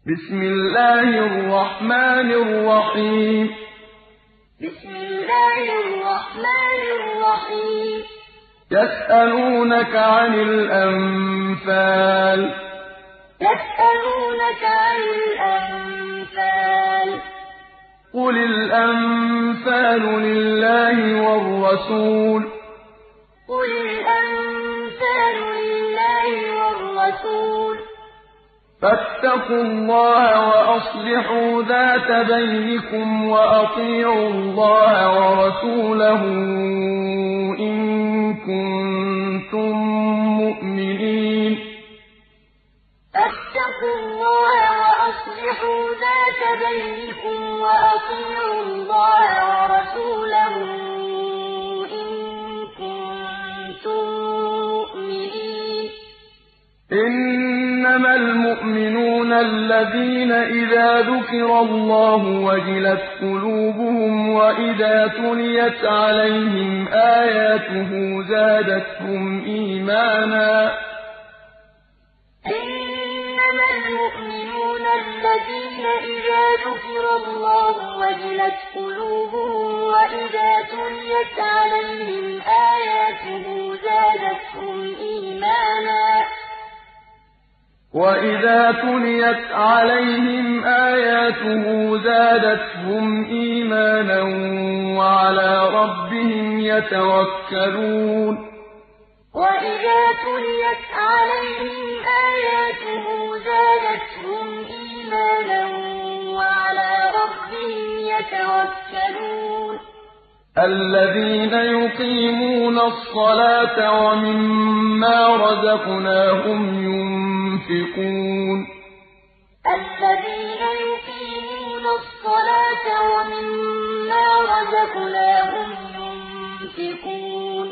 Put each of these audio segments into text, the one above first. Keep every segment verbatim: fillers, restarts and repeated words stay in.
بسم الله الرحمن الرحيم بسم الله الرحمن الرحيم يسألونك عن الأنفال يسألونك عن الأنفال قل الأنفال لله والرسول قل الأنفال لله والرسول فاتقوا الله وأصلحوا ذات بينكم وأطيعوا الله ورسوله إن كنتم مؤمنين فاتقوا الله وأصلحوا ذات بينكم وأطيعوا الله ورسوله إن كنتم مؤمنين إنما المؤمنون الذين إذا ذكر الله وجلت قلوبهم وإذا تليت عليهم آياته زادتهم إيمانا إنما المؤمنون الذين إذا ذكر الله وجلت قلوبهم وإذا تليت عليهم آياته زادتهم إيمانا وإذا تليت عليهم آياته زادتهم إيمانا وعلى ربهم يتوكلون وإذا تليت عليهم آياته زادتهم إيمانا وعلى ربهم يتوكلون الذين يقيمون الصلاة ومما رزقناهم ينفقون الذين يقيمون الصلاة ومما رزقناهم ينفقون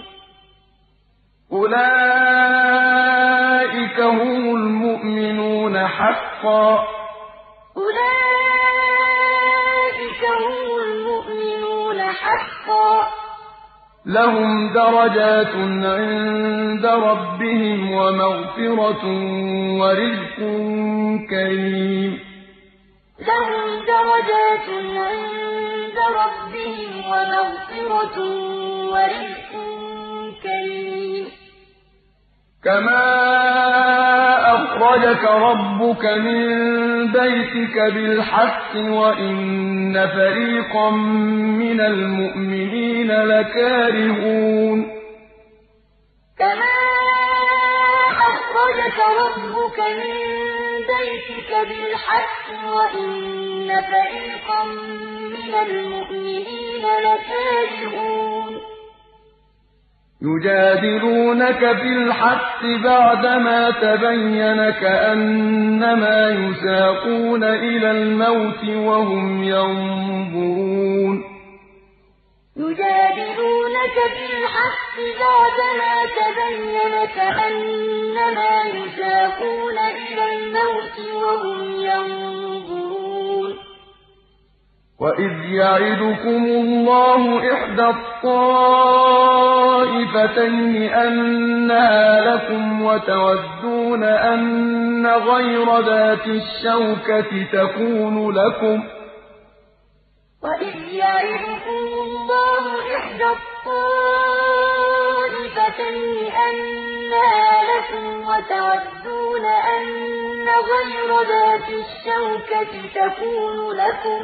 أولئك هم المؤمنون حقا أولئك هم المؤمنون حقا لهم درجات عند ربهم ومغفرة ورزق كريم لهم درجات عند ربهم ومغفرة ورزق كريم كما أخرجك ربك من بيتك بالحق وإن فريقا من المؤمنين لكارهون كما أخرجك ربك من بيتك بالحق وإن فريقا من المؤمنين لكارهون يجادلونك في الحق بعدما تبين كأنما يساقون إلى الموت وهم ينظرون يجادلونك في الحق بعدما تبين كأنما يساقون إلى الموت وهم ينظرون وإذ يعدكم الله إحدى الطائفتين أنها لكم وتودون أن غير ذات الشوكة تكون لكم وإذ يعدكم الله إحدى الطائفتين أنها لكم وتودون أن غير ذات الشوكة تكون لكم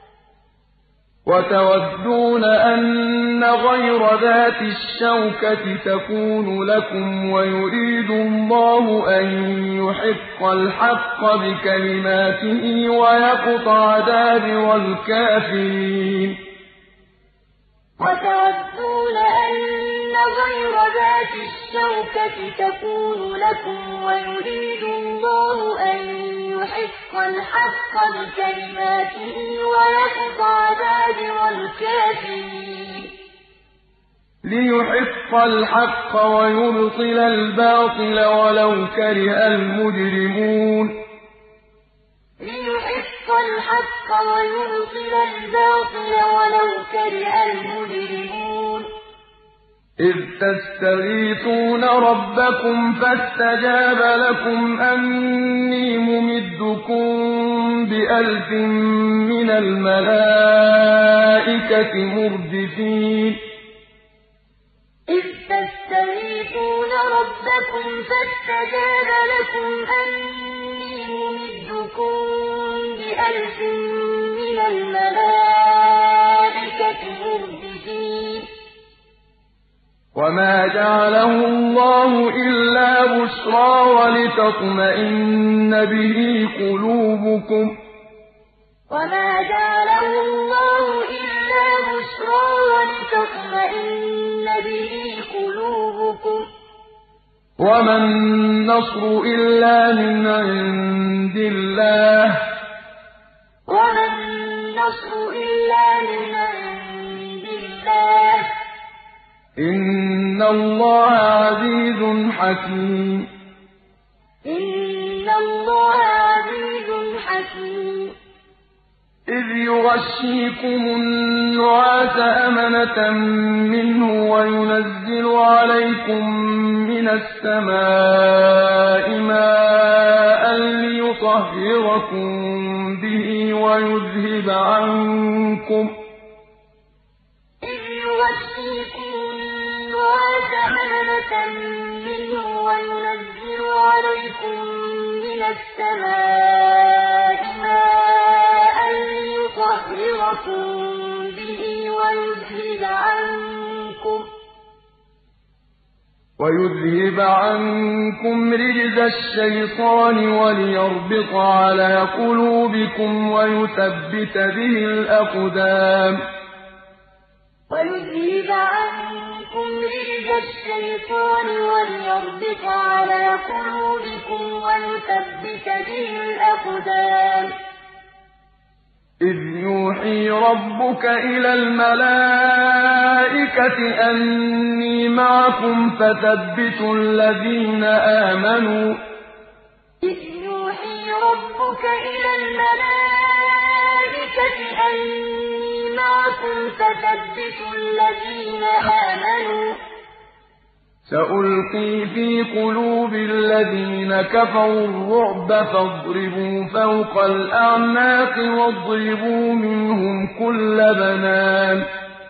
وتودون أن غير ذات الشوكة تكون لكم ويريد الله أن يحق الحق بكلماته ويقطع دابر الكافرين وتودون أن غير ذات الشوكة تكون لكم ويريد الله أن يحق الحق بكلماته ويقطع دابر الكافرين ليحق الحق ويبطل الباطل ولو كره المجرمون ليحق الحق ويبطل الباطل ولو كره المجرمون إذ تستغيثون ربكم فاستجاب لكم أني ممدكم بألف من الملائكة مردفين إذ تستغيثون ربكم فاستجاب لكم أني ممدكم بألف من الملائكة مردفين وما جعله الله إلا بشرى ولتطمئن به قلوبكم وما جعله الله إلا بشرى ولتطمئن به قلوبكم وما النصر إلا من عند الله وما النصر إلا من عند الله إن الله عزيز حكيم إن الله عزيز حكيم إذ يغشيكم النعاس أمنة منه وينزل عليكم من السماء ماء ليطهركم به ويذهب عنكم إذ يغشيكم النعاس أمنة منه وينزل عليكم من السماء ماء ليطهركم به ويذهب عنكم ويذهب عنكم رجز الشيطان وليربط على قلوبكم ويثبت به الأقدام ويذهب عنكم رجز الشيطان وليربط على قلوبكم ويثبت به الأقدام إذ يوحي ربك إلى الملائكة أني معكم فثبتوا الذين آمنوا إذ يوحي ربك إلى الملائكة أني معكم فثبتوا الذين آمنوا سألقي في قلوب الذين كفروا الرعب فاضربوا فوق الأعناق واضربوا منهم كل بنان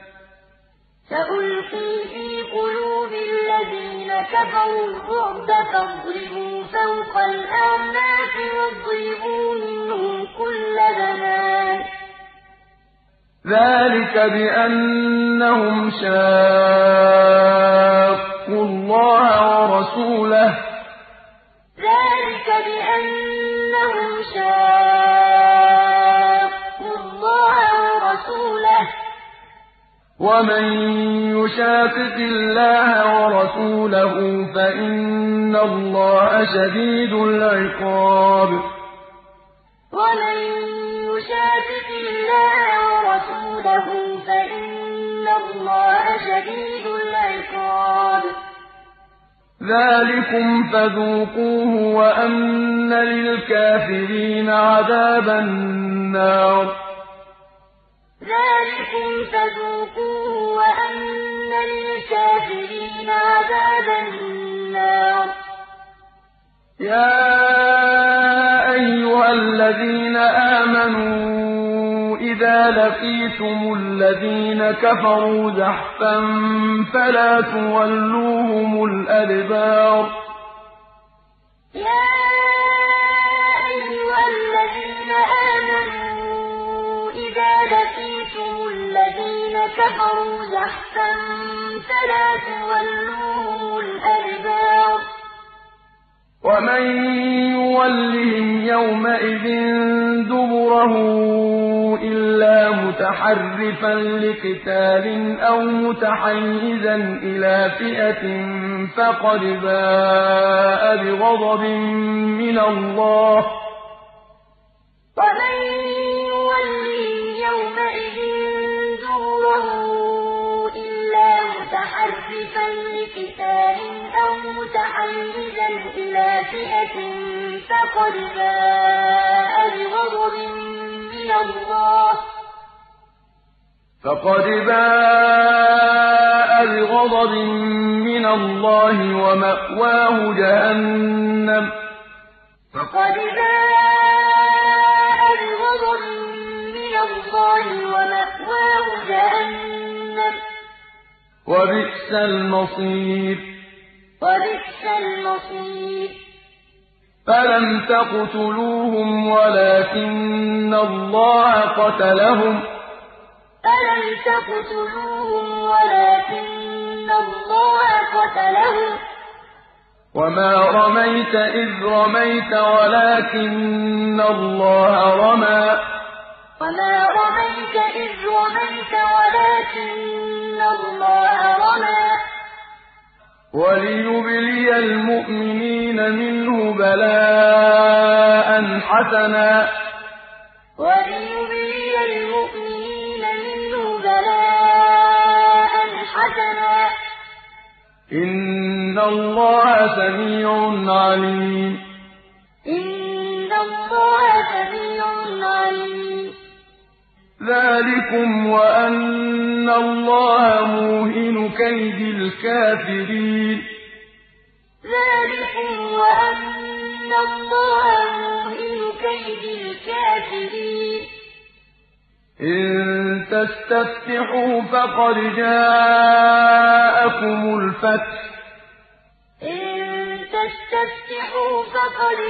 سألقي في قلوب الذين كفروا الرعب فاضربوا فوق الأعناق واضربوا منهم كل بنان ذلك بأنهم شاقوا الله ورسوله ذلك بأنهم شاقوا الله ورسوله ومن يشاقق الله ورسوله فإن الله شديد العقاب ومن يشاقق الله ورسوله فإن الله شديد العقاب ذلكم فذوقوه وأن للكافرين عذاب النار ذلكم فذوقوه وأن للكافرين عذاب النار يا أيها الذين آمنوا إذا لقيتم الذين كفروا زحفا فلا تولوهم الأدبار يا أيها الذين آمنوا إذا لقيتم الذين كفروا زحفا فلا تولوهم الأدبار ومن يولهم يومئذ دبره إلا متحرفا لقتال أو متحيزا إلى فئة فقد باء بغضب من الله ومن يولهم يومئذ دبره إلا متحرفا لقتال أو متحيزا إلى فئة فقد باء بغضب من الله فقد باء بغضب من الله ومأواه جهنم فقد باء بغضب من الله ومأواه جهنم وبئس المصير وبئس المصير فلم تقتلوهم ولكن الله قتلهم فلم تقتلوهم ولكن الله قتلهم وما رميت إذ رميت ولكن الله رمى وما رميت إذ رميت ولكن الله رمى وليبلي المؤمنين منه بلاء حسنا وليبلي المؤمنين منه بلاء حسنا إن الله سميع عليم إن الله سميع عليم ذلكم وأن الله موهن كيد الكافرين ذلكم وأن الله موهن كيد الكافرين إن تستفتحوا فقد جاءكم الفتح إن تستفتحوا فقد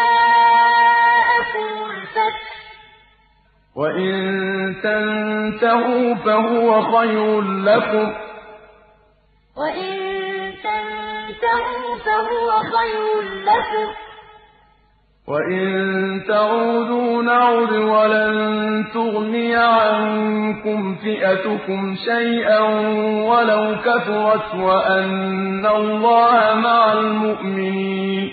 جاءكم الفتح وإن تنتهوا فهو خير لكم وإن تنتهوا فهو خير لكم وإن تعودوا نعد ولن تغني عنكم فئتكم شيئا ولو كثرت وأن الله مع المؤمنين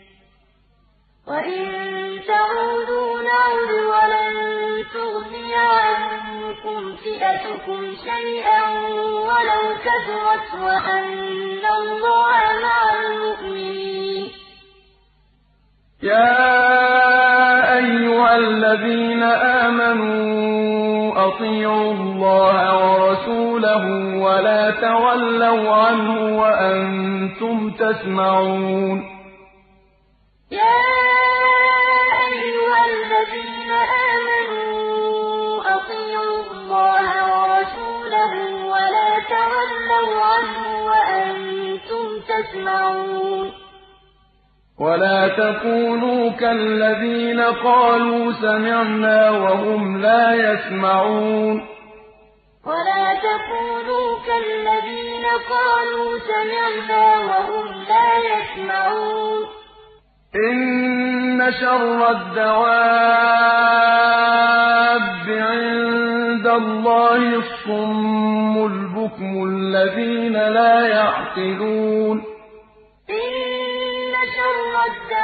وإن تعودوا نعد ولن تغني عنكم فئتكم شيئا ولو كثرت وأن الله مع المؤمنين يا أيها الذين آمنوا أطيعوا الله ورسوله ولا تولوا عنه وأنتم تسمعون يا أيها الذين آمنوا أطيعوا الله ورسوله ولا تولوا عنه وأنتم تسمعون ولا تكونوا كالذين قالوا سمعنا وهم لا يسمعون ولا تكونوا كالذين قالوا سمعنا وهم لا يسمعون إن شر الدواب عند الله الصم البكم الذين لا يعقلون إن شر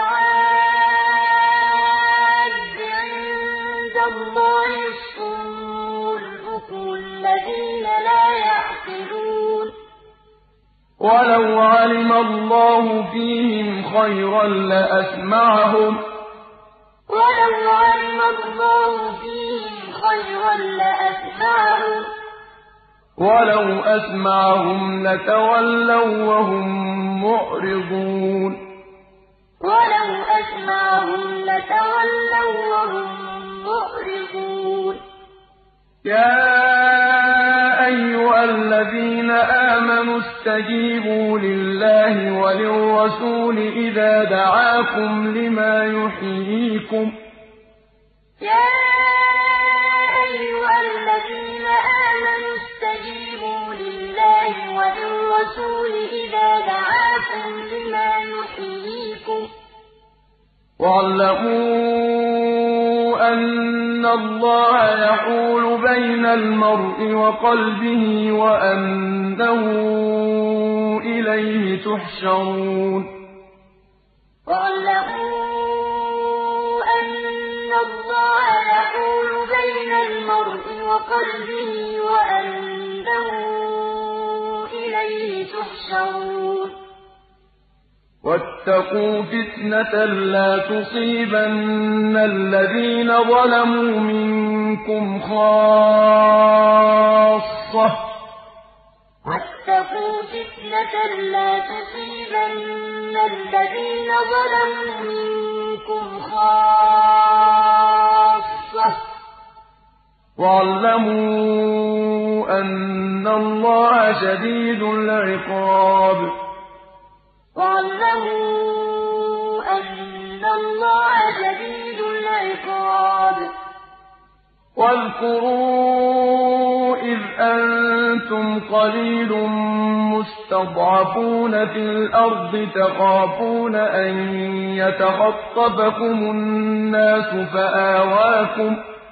الدواب عند الله الصم البكم الذين لا يعقلون ولو علم الله فيهم خيرا لأسمعهم ولو علم الله فيهم خيرا لأسمعهم ولو أسمعهم لتولوا وهم معرضون ولو أسمعهم لتولوا وهم معرضون يا أيها الذين آمنوا استجيبوا لله وللرسول إذا دعاكم لما يحييكم يا أيها الذين آمنوا استجيبوا لله وللرسول إذا دعاكم لما يحييكم واعلموا أن الله يحول بين المرء وقلبه وأنه إليه تحشرون واعلموا أن الله يحول بين المرء وقلبه وأنه إليه تحشرون واتقوا فتنة لا تصيبن الذين ظلموا منكم خاصة واتقوا فتنة لا تصيبن الذين ظلموا منكم خاصة واعلموا أن الله شديد العقاب واعلموا أن الله شديد العقاب واذكروا إذ أنتم قليل مستضعفون في الأرض تخافون أن يتخطفكم الناس فآواكم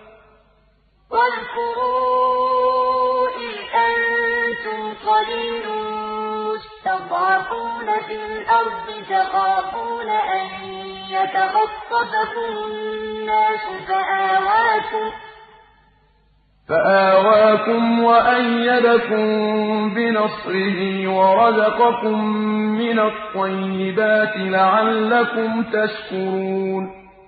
واذكروا إذ أنتم قليل مستضعفون في الأرض تخافون أن يتخطفكم الناس فآواكم فآواكم وأيدكم بنصره ورزقكم من الطيبات لعلكم تشكرون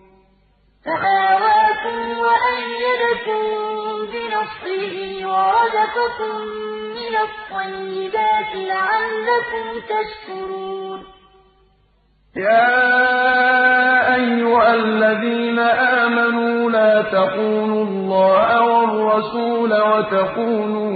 فآواكم وأيدكم بنصره ورزقكم من الطيبات لعلكم تشكرون يا أيها الذين آمنوا لا تخونوا الله والرسول وتخونوا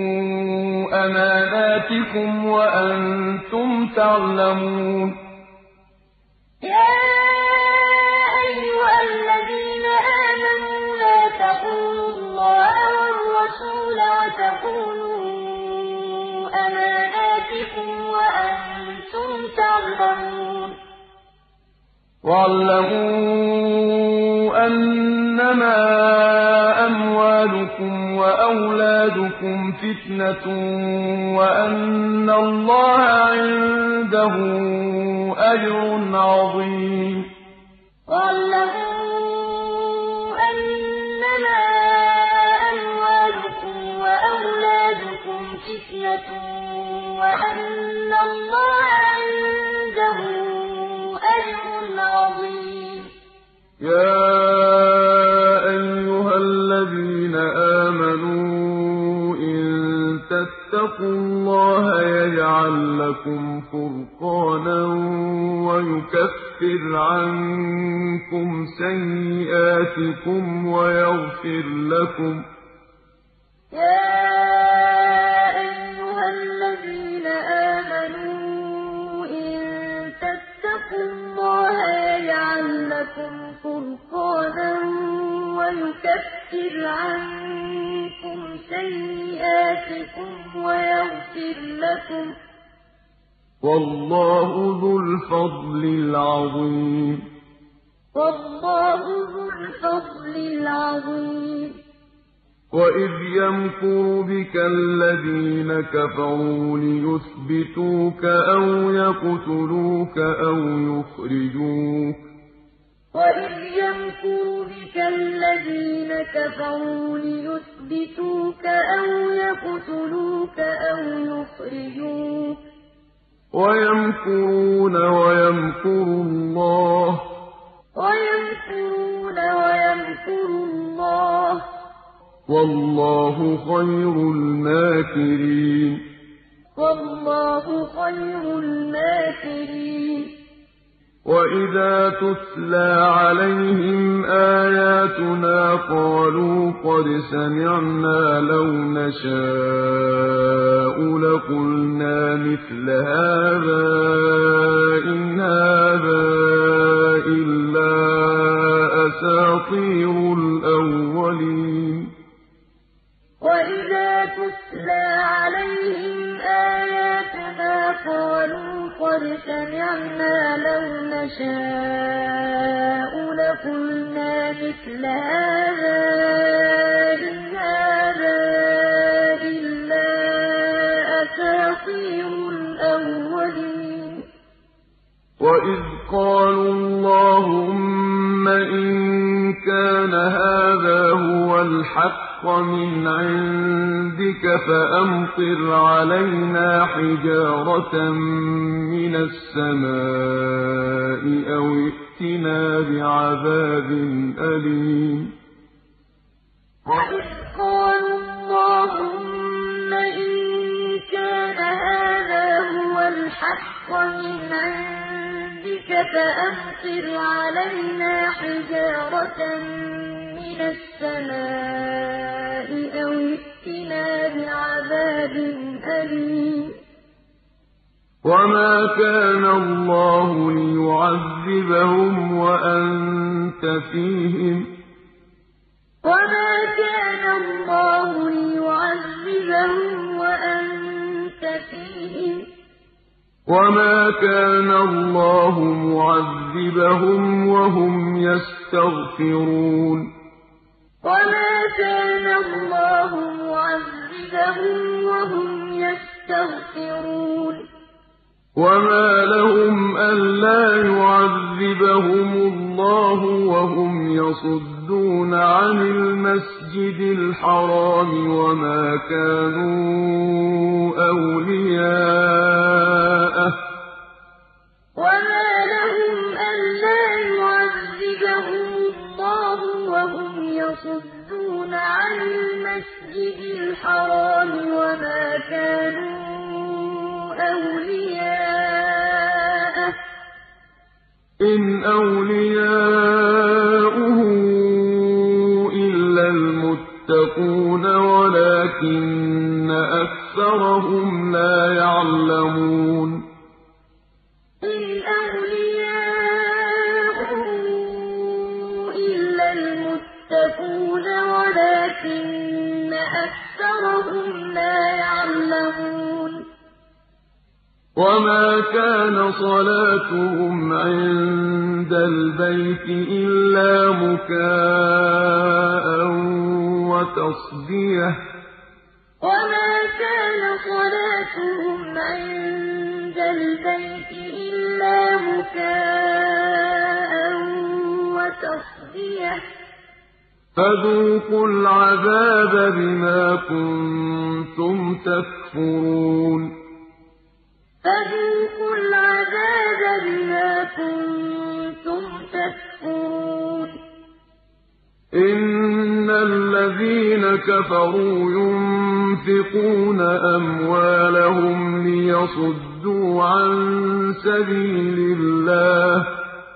أماناتكم وأنتم تعلمون يا أيها الذين آمنوا لا تخونوا الله والرسول وتخونوا أماناتكم وأنتم تعلمون واعلموا أنما أموالكم وأولادكم فتنة وأن الله عنده أجر عظيم واعلموا أنما أموالكم وأولادكم فتنة وأن الله عنده أجر عظيم يا أيها الذين آمنوا إن تتقوا الله يجعل لكم فرقانا ويكفر عنكم سيئاتكم ويغفر لكم يا أيها الذين آمنوا إن تتقوا الله يجعل لكم فرقانا ويكفر عنكم سيئاتكم ويغفر لكم والله ذو الفضل العظيم والله ذو الفضل العظيم وإذ يمكر بك الذين كفروا ليثبتوك أو يقتلوك أو يخرجوك وإذ يمكر بك الذين كفروا ليثبتوك أو يقتلوك أو يخرجوك ويمكرون ويمكر الله ويمكرون ويمكر الله والله خير الماكرين والله خير الماكرين وإذا تتلى عليهم آياتنا قالوا قد سمعنا لو نشاء لقلنا مثل هذا إن هذا إلا أساطير الأولين وإذا تتلى عليهم آياتنا قالوا قد سمعنا لو نشاء لقلنا مثل هذا إن هذا إلا أساطير الأولين وإذ قالوا اللهم إن كان هذا هو الحق من عندك فأمطر علينا حجارة من السماء أو ائتنا بعذاب أليم وإذ قالوا اللهم إن كان هذا الْحَقَّ مِنْ عِندِكَ فَأَمْطِرْ عَلَيْنَا حِجَارَةً مِّنَ السَّمَاءِ أَوِ ائْتِنَا بِعَذَابٍ أَلِيمٍ وَمَا كَانَ اللَّهُ لِيُعَذِّبَهُمْ وَأَنتَ فِيهِمْ ۚ وَمَا كَانَ اللَّهُ لِيُعَذِّبَهُمْ وَأَنتَ فِيهِمْ ۚ وَمَا كَانَ اللَّهُ مُعَذِّبَهُمْ وَهُمْ يَسْتَغْفِرُونَ وَمَا كَانَ اللَّهُ مُعَذِّبَهُمْ وَهُمْ يَسْتَغْفِرُونَ وَمَا لَهُمْ أَلَّا يُعَذِّبَهُمُ اللَّهُ وَهُمْ يَصُدُّونَ عَنِ الْمَسْجِدِ الْحَرَامِ وَمَا كَانُوا أَوْلِيَاءَهُ ۚ وَمَا لَهُمْ أَلَّا يُعَذِّبَهُمُ اللَّهُ وَهُمْ يَصُدُّونَ عَنِ الْمَسْجِدِ الْحَرَامِ وَمَا كَانُوا أَوْلِيَاءَهُ ۚ إِنْ أَوْلِيَاؤُهُ إِلَّا الْمُتَّقُونَ وَلَٰكِنَّ أَكْثَرَهُمْ لَا يَعْلَمُونَ إِنْ أَوْلِيَاؤُهُ إِلَّا الْمُتَّقُونَ وَلَٰكِنَّ أَكْثَرَهُمْ لَا يَعْلَمُونَ وَمَا كَانَ صَلَاتُهُمْ عِندَ الْبَيْتِ إِلَّا مُكَاءً وَتَصْدِيَةً ۚ وَمَا كَانَ صَلَاتُهُمْ عِندَ الْبَيْتِ إِلَّا مُكَاءً وَتَصْدِيَةً ۚ فَذُوقُوا الْعَذَابَ بِمَا كُنتُمْ تَكْفُرُونَ فَذُوقُوا الْعَذَابَ بِمَا كُنتُمْ تَكْفُرُونَ إِنَّ الَّذِينَ كَفَرُوا يُنفِقُونَ أَمْوَالَهُمْ لِيَصُدُّوا عَن سَبِيلِ اللَّهِ ۚ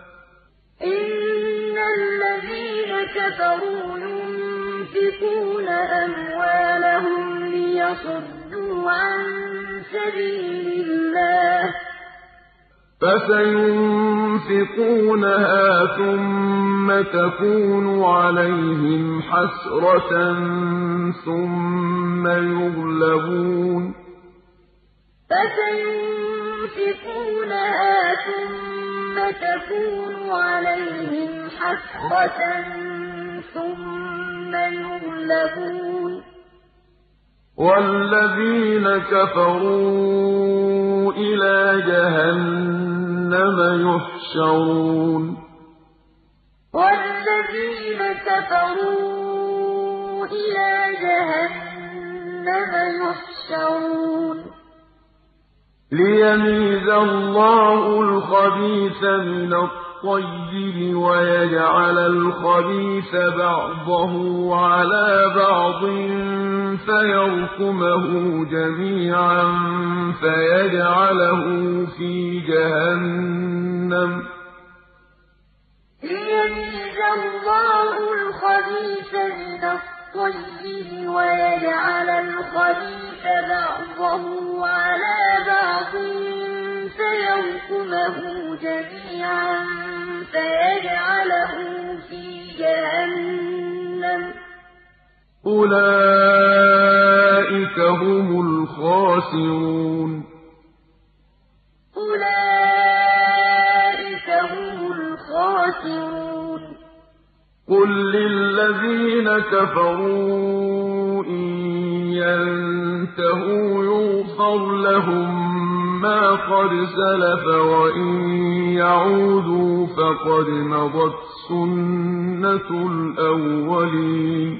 إِنَّ الَّذِينَ كَفَرُوا يُنفِقُونَ أَمْوَالَهُمْ لِيَصُدُّوا عَن سَبِيلِ اللَّهِ ۚ فَسَيُنفِقُونَهَا ثُمَّ تَكُونُ عَلَيْهِمْ حَسْرَةً ثُمَّ يُغْلَبُونَ فَسَيُنفِقُونَهَا ثُمَّ تَكُونُ عَلَيْهِمْ حَسْرَةً ثُمَّ يُغْلَبُونَ وَالَّذِينَ كَفَرُوا إِلَىٰ جَهَنَّمَ يُحْشَرُونَ وَالَّذِينَ كَفَرُوا إِلَىٰ جَهَنَّمَ يُحْشَرُونَ لِيَمِيزَ اللَّهُ الْخَبِيثَ مِنَ الطَّيِّبِ وَيَجْعَلَ الْخَبِيثَ بَعْضَهُ عَلَىٰ بَعْضٍ فَيَرْكُمَهُ جَمِيعًا فَيَجْعَلَهُ فِي جَهَنَّمَ ۚ لِيَمِيزَ اللَّهُ الْخَبِيثَ مِنَ الطَّيِّبِ وَيَجْعَلَ الْخَبِيثَ بَعْضَهُ عَلَىٰ بَعْضٍ فَيَرْكُمَهُ جَمِيعًا فَيَجْعَلَهُ فِي جَهَنَّمَ ۚ أُولَٰئِكَ هُمُ الْخَاسِرُونَ أُولَٰئِكَ هُمُ الْخَاسِرُونَ قُل لِّلَّذِينَ كَفَرُوا إِن يَنتَهُوا يُغْفَرْ لَهُم مَّا قَدْ سَلَفَ وَإِن يَعُودُوا فَقَدْ مَضَتْ سُنَّتُ الْأَوَّلِينَ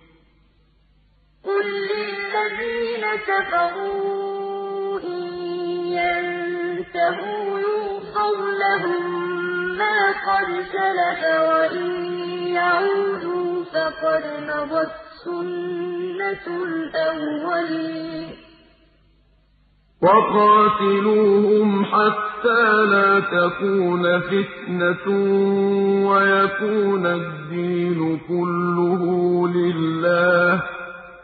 قُل لِّلَّذِينَ كَفَرُوا إِن يَنتَهُوا يُغْفَرْ لَهُم مَّا قَدْ سَلَفَ وَإِن يَعُودُوا فَقَدْ مَضَتْ سُنَّتُ الْأَوَّلِينَ وَقَاتِلُوهُمْ حَتَّىٰ لَا تَكُونَ فِتْنَةٌ وَيَكُونَ الدِّينُ كُلُّهُ لِلَّهِ ۖ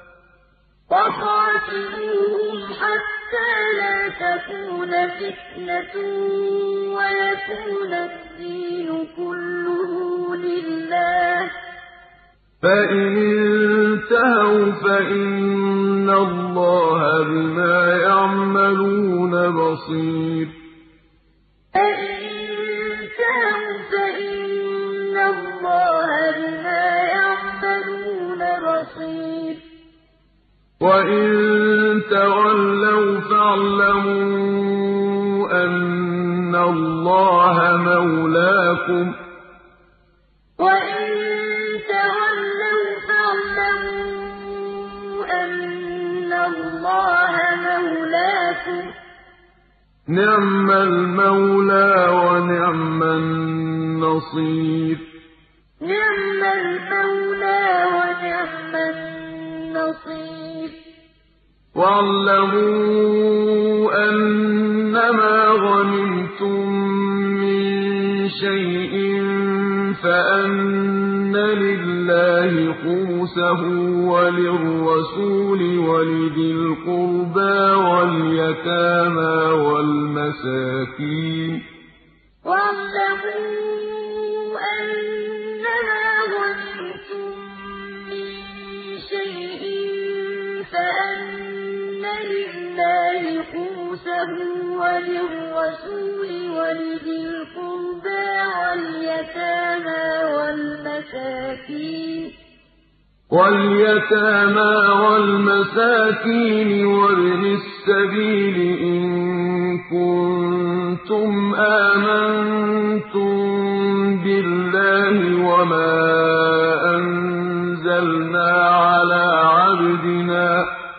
وَقَاتِلُوهُمْ حَتَّىٰ لَا تَكُونَ فِتْنَةٌ وَيَكُونَ الدِّينُ كُلُّهُ لِلَّهِ ۖ فَإِنِ انتَهَوْا فَإِنَّ اللَّهَ بِمَا يَعْمَلُونَ بَصِيرٌ فَإِنِ انتَهَوْا فَإِنَّ اللَّهَ بِمَا يَعْمَلُونَ بَصِيرٌ وَإِن تَوَلَّوْا فَاعْلَمُوا أَنَّ اللَّهَ مَوْلَاكُمْ ۚ وَإِن تَوَلَّوْا فَاعْلَمُوا أَنَّ اللَّهَ مَوْلَاكُمْ ۚ نِعْمَ الْمَوْلَىٰ وَنِعْمَ النَّصِيرُ نِعْمَ الْمَوْلَىٰ وَنِعْمَ النَّصِيرُ وَاعْلَمُوا أَنَّمَا غَنِمْتُم مِّن شَيْءٍ فَأَنَّ لِلَّهِ خُمُسَهُ وَلِلرَّسُولِ وَلِذِي الْقُرْبَىٰ وَالْيَتَامَىٰ وَالْمَسَاكِينِ وَاعْلَمُوا أَنَّمَا غَنِمْتُم مِّن شَيْءٍ فَأَنَّ لِلَّهِ خُمُسَهُ وَلِلرَّسُولِ وَلِذِي الْقُرْبَىٰ وَالْيَتَامَىٰ وَالْمَسَاكِينِ وَالْيَتَامَىٰ وَالْمَسَاكِينِ وَابْنِ السَّبِيلِ إِن كُنتُمْ آمَنتُم بِاللَّهِ وَمَا أَنزَلْنَا عَلَىٰ عَبْدِنَا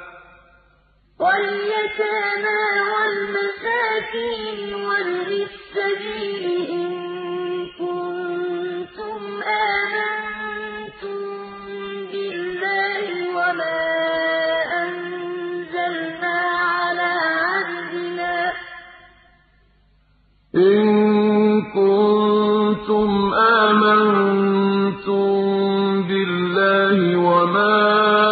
وَالْيَتَامَىٰ وَالْمَسَاكِينِ وَابْنِ السَّبِيلِ إِن كُنتُمْ آمَنتُم بِاللَّهِ وَمَا أَنزَلْنَا عَلَىٰ عَبْدِنَا إِن كُنتُمْ آمَنتُم بِاللَّهِ وَمَا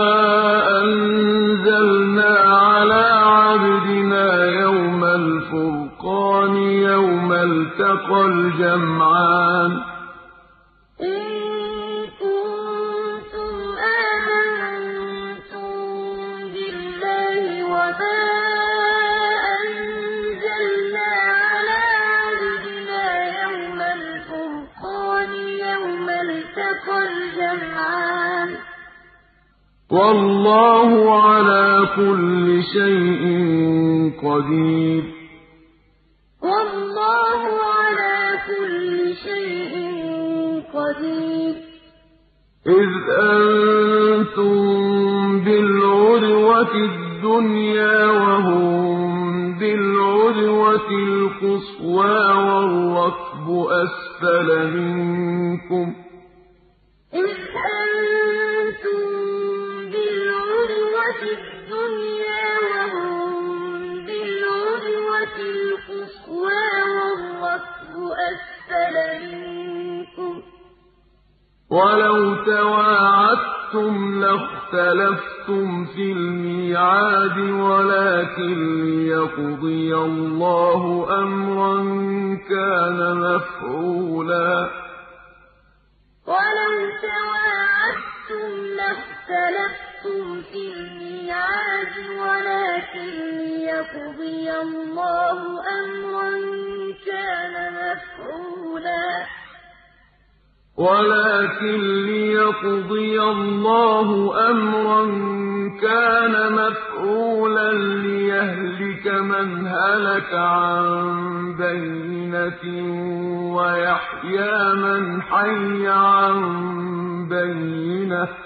أَنزَلْنَا عَلَىٰ عَبْدِنَا يَوْمَ الْفُرْقَانِ يَوْمَ الْتَقَى الْجَمْعَانِ إِن كُنتُمْ آمَنتُم بِاللَّهِ وَمَا أَنزَلْنَا عَلَىٰ عَبْدِنَا يَوْمَ الْفُرْقَانِ يَوْمَ الْتَقَى الْجَمْعَانِ ۗ وَاللَّهُ عَلَىٰ كُلِّ شَيْءٍ قَدِيرٌ وَاللَّهُ عَلَىٰ كُلِّ شَيْءٍ قَدِيرٌ إِذْ أَنتُم بِالْعُدْوَةِ الدُّنْيَا وَهُم بِالْعُدْوَةِ الْقُصْوَىٰ وَالرَّكْبُ أَسْفَلَ مِنكُمْ ۚ إِذْ أَنتُم بِالْعُدْوَةِ الدُّنْيَا وَهُم بِالْعُدْوَةِ الْقُصْوَىٰ وَالرَّكْبُ أَسْفَلَ مِنكُمْ ۚ وَلَوْ تَوَاعَدتُّمْ لَاخْتَلَفْتُمْ فِي الْمِيعَادِ وَلَٰكِن لِّيَقْضِيَ اللَّهُ أَمْرًا كَانَ مَفْعُولًا وَلَوْ تَوَاعَدتُّمْ لَاخْتَلَفْتُمْ فِي الْمِيعَادِ وَلَٰكِن لِّيَقْضِيَ اللَّهُ أَمْرًا كَانَ مَفْعُولًا وَلَٰكِن لِّيَقْضِيَ اللَّهُ أَمْرًا كَانَ مَفْعُولًا لِّيَهْلِكَ مَنْ هَلَكَ عَن بَيِّنَةٍ وَيَحْيَىٰ مَنْ حَيَّ عَن بَيِّنَةٍ ۗ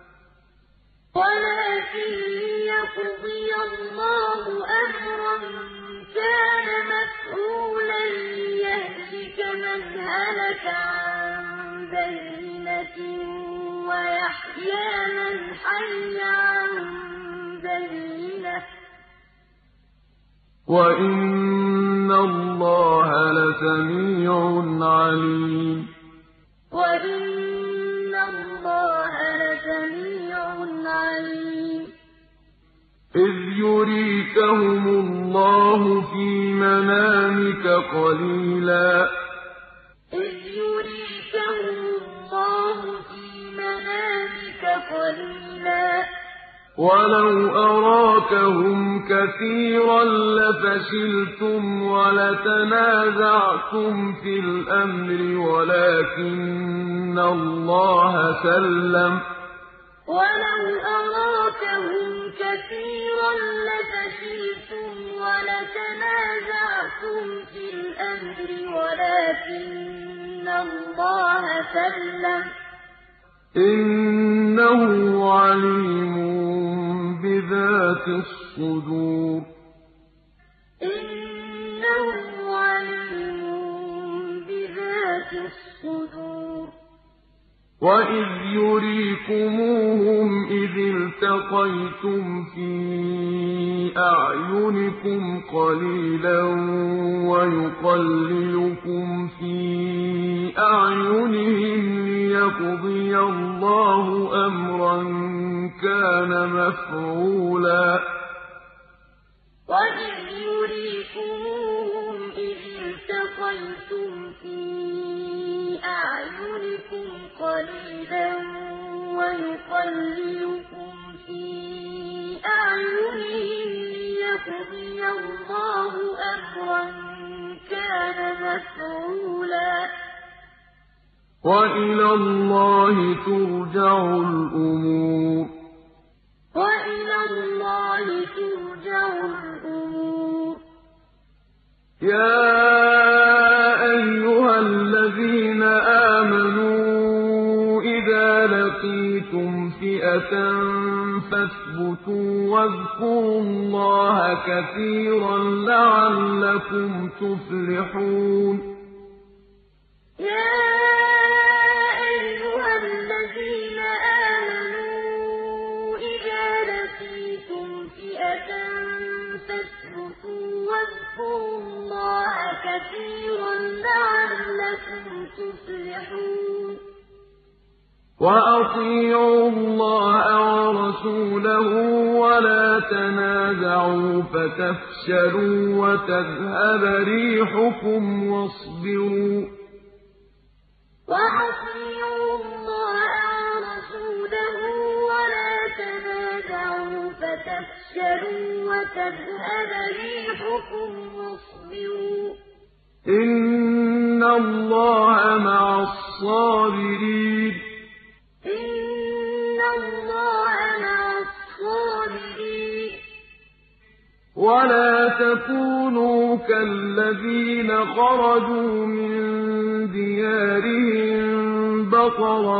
وَلَٰكِن لِّيَقْضِيَ اللَّهُ أَمْرًا كَانَ مَفْعُولًا لِّيَهْلِكَ مَنْ هَلَكَ عَن بَيِّنَةٍ وَيَحْيَىٰ مَنْ حَيَّ عَن بَيِّنَةٍ ۗ وَإِنَّ اللَّهَ لَسَمِيعٌ عَلِيمٌ وَإِنَّ اللَّهَ لَسَمِيعٌ عَلِيمٌ إِذْ يُرِيكَهُمُ اللَّهُ فِي مَنَامِكَ قَلِيلًا إِذْ يُرِيكَهُمُ اللَّهُ فِي مَنَامِكَ قَلِيلًا وَلَوْ أَرَاكَهُمْ كَثِيرًا لَّفَشِلْتُمْ وَلَتَنَازَعْتُمْ فِي الْأَمْرِ وَلَٰكِنَّ اللَّهَ سَلَّمَ ۗ وَلَوْ أَرَاكَهُمْ كَثِيرًا لَّفَشِلْتُمْ وَلَتَنَازَعْتُمْ فِي الْأَمْرِ وَلَٰكِنَّ اللَّهَ سَلَّمَ ۗ إِنَّهُ عَلِيمٌ بِذَاتِ الصُّدُورِ إِنَّهُ عَلِيمٌ بِذَاتِ الصُّدُورِ وَإِذْ يُرِيكُمُوهُمْ إِذِ الْتَقَيْتُمْ فِي أَعْيُنِكُمْ قَلِيلًا وَيُقَلِّلُكُمْ فِي أَعْيُنِهِمْ لِيَقْضِيَ اللَّهُ أَمْرًا كَانَ مَفْعُولًا وَإِذْ يُرِيكُمُوهُمْ إِذِ الْتَقَيْتُمْ فِي أَعْيُنِكُمْ قَلِيلًا وَيُقَلِّلُكُمْ فِي أَعْيُنِهِمْ لِيَقْضِيَ اللَّهُ أَمْرًا كَانَ مَفْعُولًا وَإِلَى اللَّهِ تُرْجَعُ الْأُمُورُ وَإِلَى اللَّهِ تُرْجَعُ الْأُمُورُ يَا أَيُّهَا الَّذِينَ آمَنُوا إِذَا لَقِيتُمْ فِئَةً فَاثْبُتُوا وَاذْكُرُوا اللَّهَ كَثِيرًا لَّعَلَّكُمْ تُفْلِحُونَ يَا أَيُّهَا الَّذِينَ آمَنُوا إِذَا لَقِيتُمْ فِئَةً فَاثْبُتُوا وَاذْكُرُوا اللَّهَ كَثِيرًا لَّعَلَّكُمْ تُفْلِحُونَ وَأَطِيعُوا اللَّهَ وَرَسُولَهُ وَلَا تَنَازَعُوا فَتَفْشَلُوا وَتَذْهَبَ رِيحُكُمْ وَاصْبِرُوا وَأَطِيعُوا اللَّهَ وَرَسُولَهُ وَلَا تَنَازَعُوا فَتَفْشَلُوا وَتَذْهَبَ رِيحُكُمْ وَاصْبِرُوا إِنَّ اللَّهَ مَعَ الصَّابِرِينَ إِنَّ اللَّهَ مَعَ الصَّابِرِينَ وَلَا تَكُونُوا كَالَّذِينَ خَرَجُوا مِن دِيَارِهِم بَطَرًا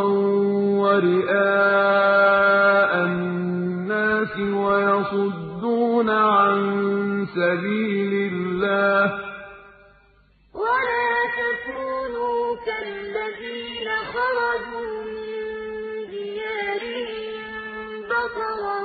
وَرِئَاءَ النَّاسِ وَيَصُدُّونَ عَن سَبِيلِ اللَّهِ ۚ وَلَا تَكُونُوا كَالَّذِينَ خَرَجُوا مِن دِيَارِهِم بَطَرًا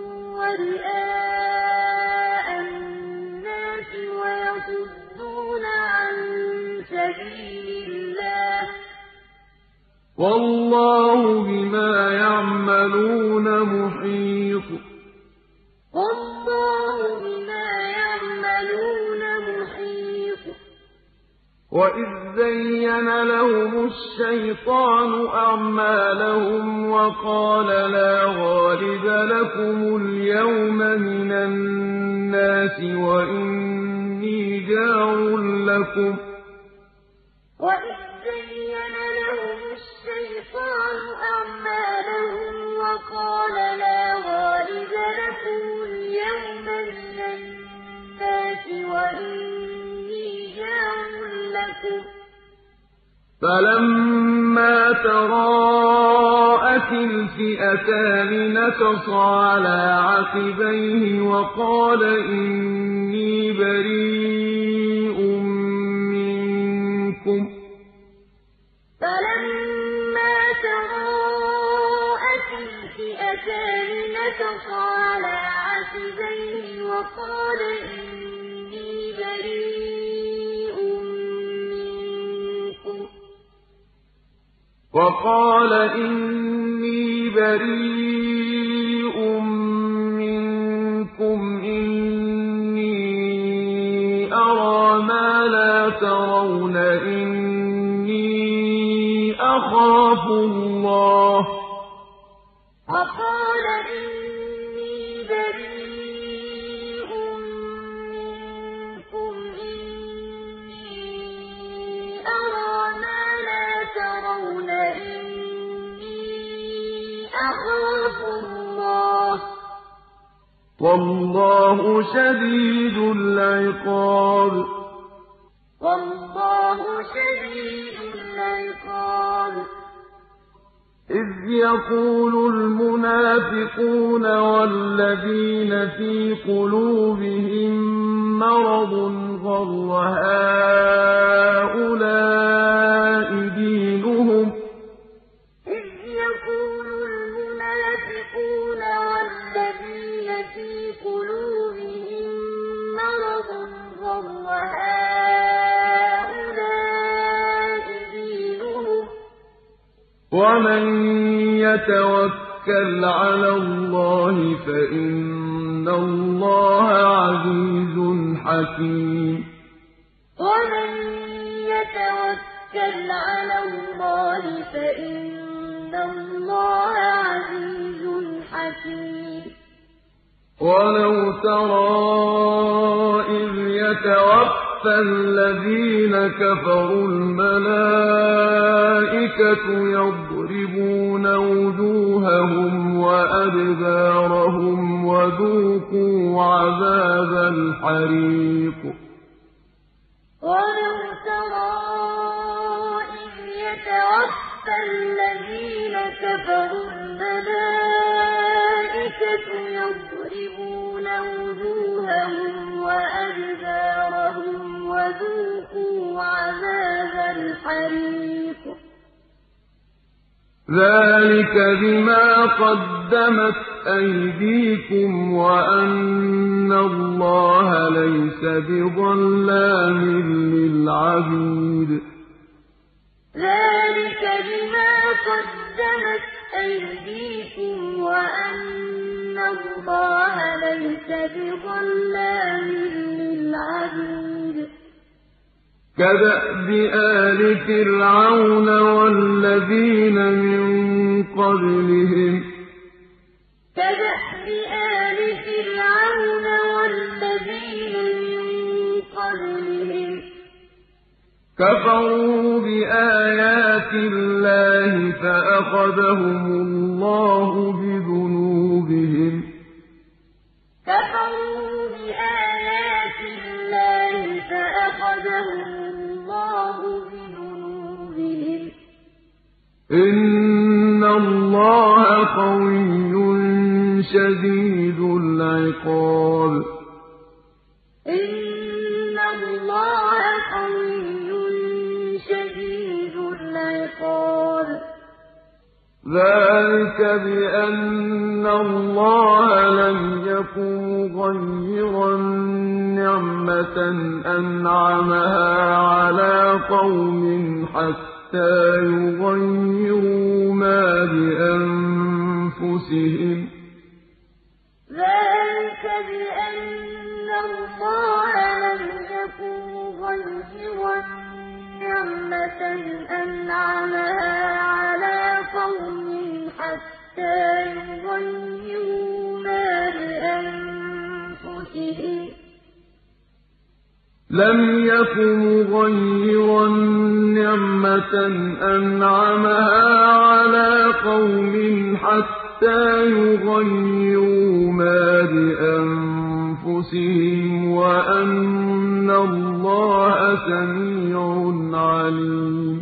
وَرِئَاءَ النَّاسِ وَيَصُدُّونَ عَن سَبِيلِ اللَّهِ ۚ وَاللَّهُ بِمَا يَعْمَلُونَ مُحِيطٌ وَاللَّهُ بِمَا يَعْمَلُونَ مُحِيطٌ وَإِذ زَّيَّنَ لَهُمُ الشَّيْطَانُ أَعْمَالَهُمْ وَقَالَ لَا غَالِبَ لَكُمُ الْيَوْمَ مِنَ النَّاسِ وَإِنِّي جَارٌ لَّكُمْ ۖ وَإِذ زَّيَّنَ لَهُمُ الشَّيْطَانُ أَعْمَالَهُمْ وَقَالَ لَا غَالِبَ لَكُمُ الْيَوْمَ مِنَ النَّاسِ وَإِنِّي جَارٌ لَّكُمْ ۖ فَلَمَّا تَرَاءَتِ الْفِئَتَانِ نَكَصَ عَلَىٰ عَقِبَيْهِ وَقَالَ إِنِّي بَرِيءٌ مِّنكُمْ ۖ فَلَمَّا تَرَاءَتِ الْفِئَتَانِ نَكَصَ عَلَىٰ عَقِبَيْهِ وَقَالَ إِنِّي بريء منكم وقال إني بريء منكم إني أرى ما لا ترون إني أخاف الله وقال إني بريء منكم إني أرى ما لا ترون إني أخاف الله والله شديد العقاب والله شديد العقاب إذ يقول المنافقون والذين في قلوبهم مرض غر هؤلاء دينهم إذ يقول المنافقون والذين في قلوبهم مرض غر هؤلاء دينهم ومن يتوكل على الله فإن الله عزيز حكيم ومن يتوكل على الله فإن الله عزيز حكيم ولو ترى إذ يتوفى الذين كفروا الملائكة يضربون وجوههم وأدبارهم وذوقوا عذاب الحريق ولو ترى إذ يتوفى الذين كفروا الملائكة يضربون وجوههم وأدبارهم وذوقوا عذاب الحريق ذلك بما قدمت أيديكم وأن الله ليس بظلام للعبيد ذلك بما قدمت أيديكم وأن الله ليس بظلام للعبيد كدأب آل فرعون والذين من قبلهم كدأب آل فرعون والذين من قبلهم كفروا بآيات الله فأخذهم الله بذنوبهم كفروا بآيات الله فأخذهم الله بذنوبهم إن الله قوي شديد العقاب إن الله قوي شديد العقاب ذلك بأن الله لم يكن مغيرا نعمة أنعمها على قوم حتى يغيروا ما بأنفسهم ذلك بأن الله لم يكن مغيرا نعمة أنعمها على قوم حتى يغيروا ما بأنفسهم لم يكن مغيرا نعمة أنعمها على قوم حتى يغيروا ما بأنفسهم وأن الله سميع عليم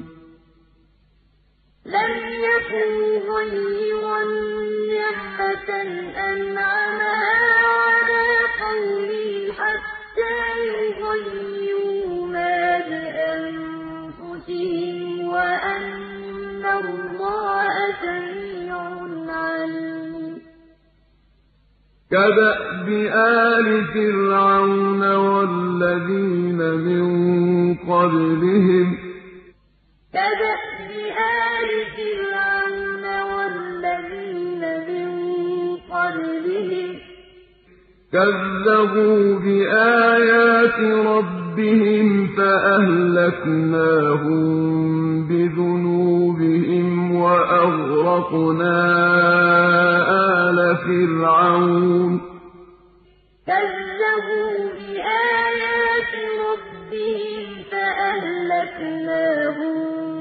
لم يكن مغيرا نعمة أنعمها على قوم حتى يغيروا ما بأنفسهم وأن الله سميع عليم كدأب آل فرعون والذين من قبلهم كدأب آل فرعون والذين من قبلهم كذبوا بآيات ربهم فأهلكناهم بذنوبهم وأغرقنا آل فرعون كذبوا بآيات ربهم فأهلكناهم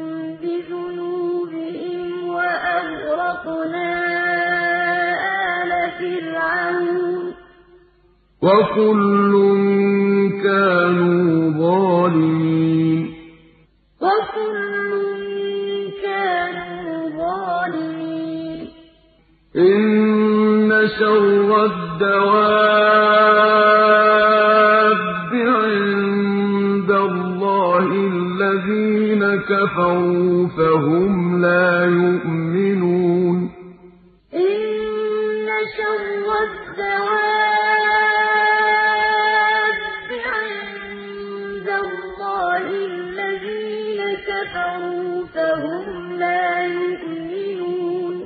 بذنوبهم وأغرقنا آل فرعون وكل كانوا ظالمين وكل كانوا ظالمين إن شر الدواب عند الله الذين كفروا فهم لا يؤمنون إن شر الدواب فهم لا يؤمنون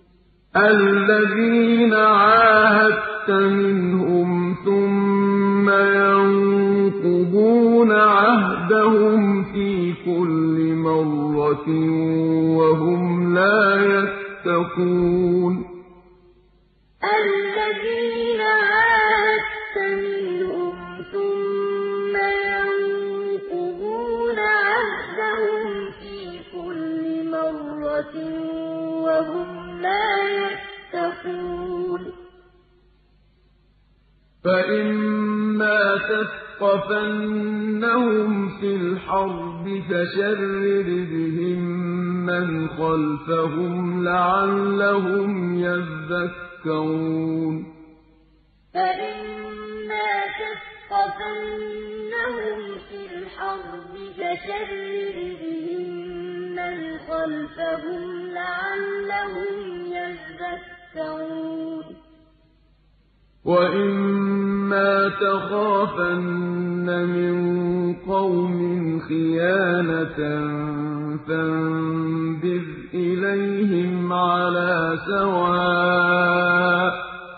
الذين عاهدت منهم ثم ينقضون عهدهم في كل مرة وهم لا يتقون الذين عاهدت منهم ثم ينقضون عهدهم وهم لا يتقون فإما تثقفنهم في الحرب فشرر بهم من خلفهم لعلهم يذكرون فإما تثقفنهم في الحرب فشرر بهم من خلفهم لعلهم يذكرون وإما تخافن من قوم خيانة فانبذ إليهم على سواء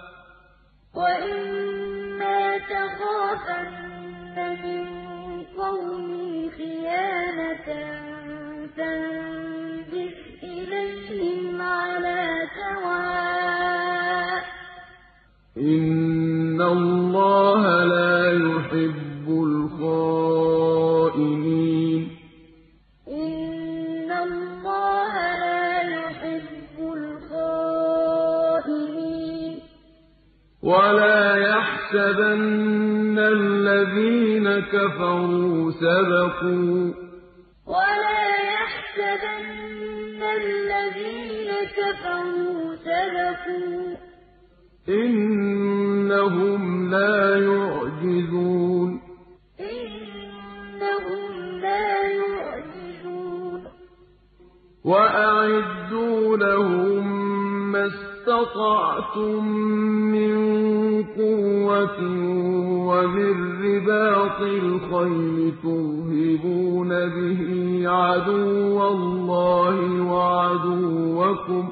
وإما تخافن من قوم خيانة فانبذ إليهم على سواء إن الله لا يحب الخائنين إن الله لا يحب الخائنين ولا يحسبن الذين كفروا سبقوا ولا يحسبن الذين كفروا سبقوا إنهم لا يعجزون إنهم لا يعجزون وأعدوا لهم ما استطعتم من قوة ومن رباط الخيل ترهبون به عدو الله وعدوكم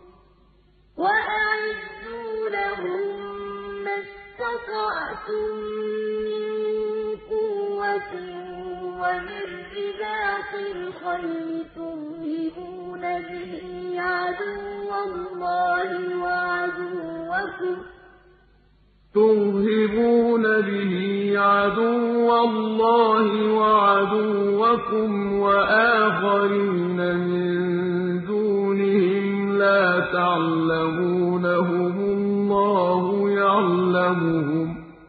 وأعدوا لهم ما استطعتم من قوة ومن رباط الخيل ترهبون به عدو الله وعدوكم ترهبون به عدو الله وعدوكم وآخرين من دونهم لا تعلمونهم الله يعلمهم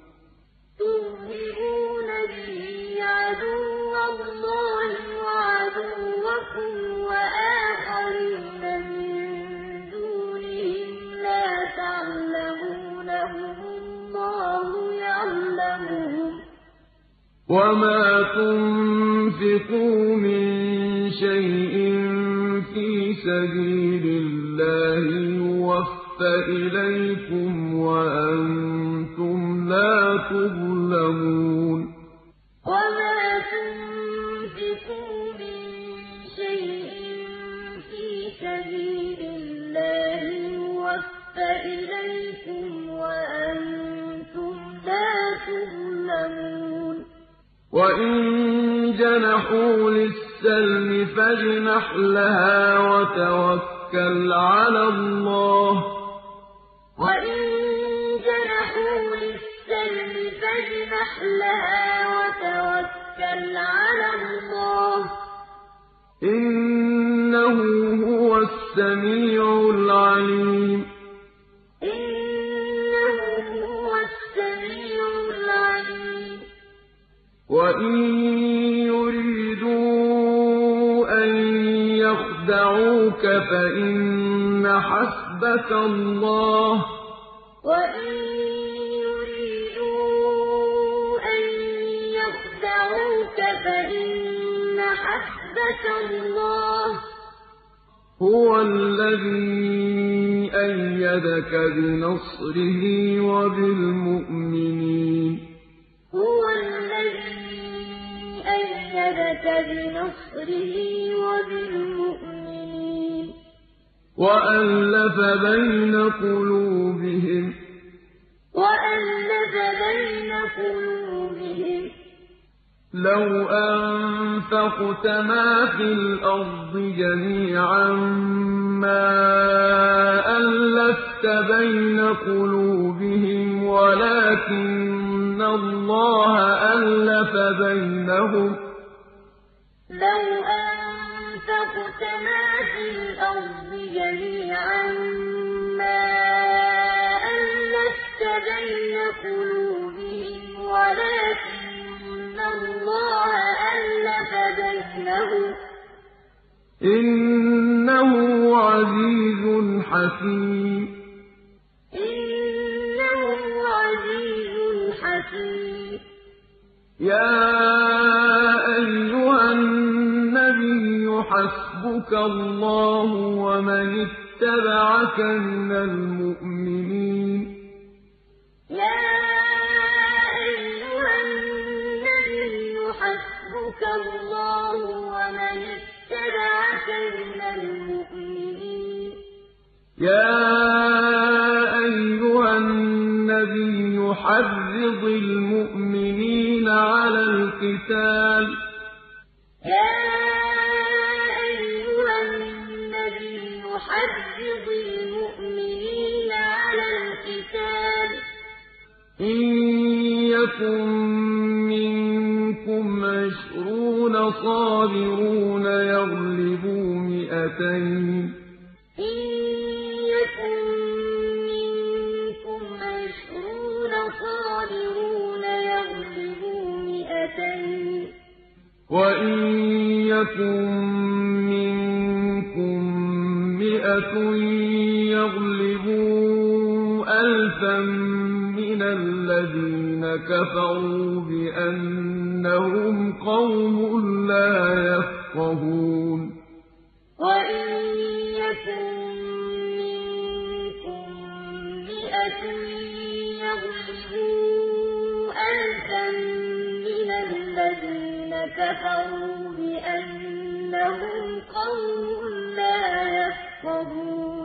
ترهبون به عدو الله وعدوكم وآخرين من دونهم لا تعلمونهم الله يعلمهم وما تنفقوا من شيء في سبيل الله يوفى إِلَيْكُمْ وَأَنتُمْ لَا تُظْلَمُونَ وَمَا تُنفِقُوا مِن شَيْءٍ فِي سَبِيلِ اللَّهِ يُوَفَّ إِلَيْكُمْ وَأَنتُمْ لَا تُظْلَمُونَ وَإِن جَنَحُوا لِلسَّلْمِ فَاجْنَحْ لَهَا وَتَوَكَّلْ عَلَى اللَّهِ ۚ وَإِن جَنَحُوا لِلسَّلْمِ فَاجْنَحْ لَهَا وَتَوَكَّلْ عَلَى اللَّهِ ۚ إِنَّهُ هُوَ السَّمِيعُ الْعَلِيمُ إِنَّهُ هُوَ السَّمِيعُ الْعَلِيمُ وَإِن يُرِيدُوا أَن يَخْدَعُوكَ فَإِنَّ حَسْبَكَ اللَّهُ ۚ وَإِن يُرِيدُوا أَن يَخْدَعُوكَ فَإِنَّ حَسْبَكَ اللَّهُ ۚ هُوَ الَّذِي أَيَّدَكَ بِنَصْرِهِ وَبِالْمُؤْمِنِينَ هُوَ الَّذِي أَيَّدَكَ بِنَصْرِهِ وَبِالْمُؤْمِنِينَ وَأَلَّفَ بَيْنَ قُلُوبِهِمْ وَأَلَّفَ بَيْنَ قُلُوبِهِمْ ۚ لَوْ أَنفَقْتَ مَا فِي الْأَرْضِ جَمِيعًا مَّا أَلَّفْتَ بَيْنَ قُلُوبِهِمْ وَلَٰكِنَّ اللَّهَ أَلَّفَ بَيْنَهُمْ ۚ لَوْ أَنفَقْتَ مَا فِي الْأَرْضِ جَمِيعًا مَّا أَلَّفْتَ بَيْنَ قُلُوبِهِمْ وَلَٰكِنَّ اللَّهَ أَلَّفَ بَيْنَهُمْ ۚ إِنَّهُ عَزِيزٌ حَكِيمٌ إِنَّهُ عَزِيزٌ حَكِيمٌ يَا أَيُّهَا النَّبِيُّ حَسْبُكَ اللَّهُ وَمَنِ اتَّبَعَكَ مِنَ الْمُؤْمِنِينَ يَا أَيُّهَا النَّبِيُّ حَسْبُكَ اللَّهُ وَمَنِ اتَّبَعَكَ مِنَ الْمُؤْمِنِينَ يَا أَيُّهَا النَّبِيُّ حَرِّضِ الْمُؤْمِنِينَ عَلَى الْقِتَالِ يَا أَيُّهَا النَّبِيُّ حَرِّضِ الْمُؤْمِنِينَ عَلَى الْقِتَالِ ۚ إِن يَكُن مِّنكُمْ عِشْرُونَ صَابِرُونَ يَغْلِبُوا مِائَتَيْنِ ۚ إِن يَكُن مِّنكُمْ عِشْرُونَ صَابِرُونَ يَغْلِبُوا مِائَتَيْنِ ۚ وَإِن يَكُن مِّنكُم مِّائَةٌ يَغْلِبُوا أَلْفًا مِّنَ الَّذِينَ كَفَرُوا بِأَنَّهُمْ قَوْمٌ لَّا يَفْقَهُونَ وَإِن يَكُن مِّنكُم مِّائَةٌ يَغْلِبُوا أَلْفًا مِّنَ الَّذِينَ كَفَرُوا بِأَنَّهُمْ قَوْمٌ لَّا يَفْقَهُونَ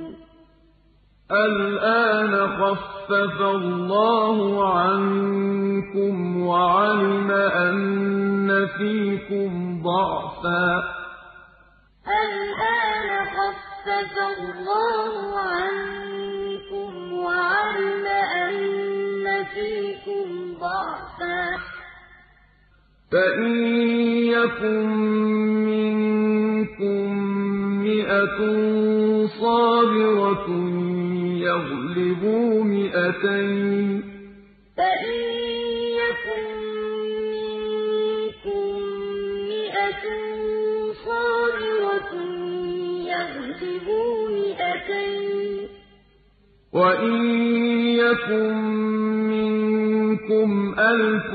الْآنَ خَفَّفَ اللَّهُ عَنكُمْ وَعَلِمَ أَنَّ فِيكُمْ ضَعْفًا ۚ الْآنَ خَفَّفَ اللَّهُ عَنكُمْ وَعَلِمَ أَنَّ فِيكُمْ ضَعْفًا ۚ فَإِن يَكُن مِّنكُم مِّائَةٌ صَابِرَةٌ يَغْلِبُوا مِائَتَيْنِ ۚ فَإِن يَكُن مِّنكُم مِّائَةٌ صَابِرَةٌ يَغْلِبُوا مِائَتَيْنِ ۚ وَإِن يَكُن مِّنكُمْ أَلْفٌ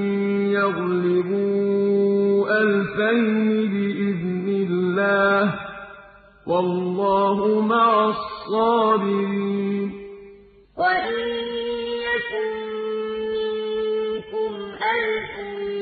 يَغْلِبُوا أَلْفَيْنِ بِإِذْنِ اللَّهِ ۗ وَاللَّهُ مَعَ الصَّابِرِينَ الصَّابِرِينَ وَإِن يَكُن مِّنكُمْ أَلْفٌ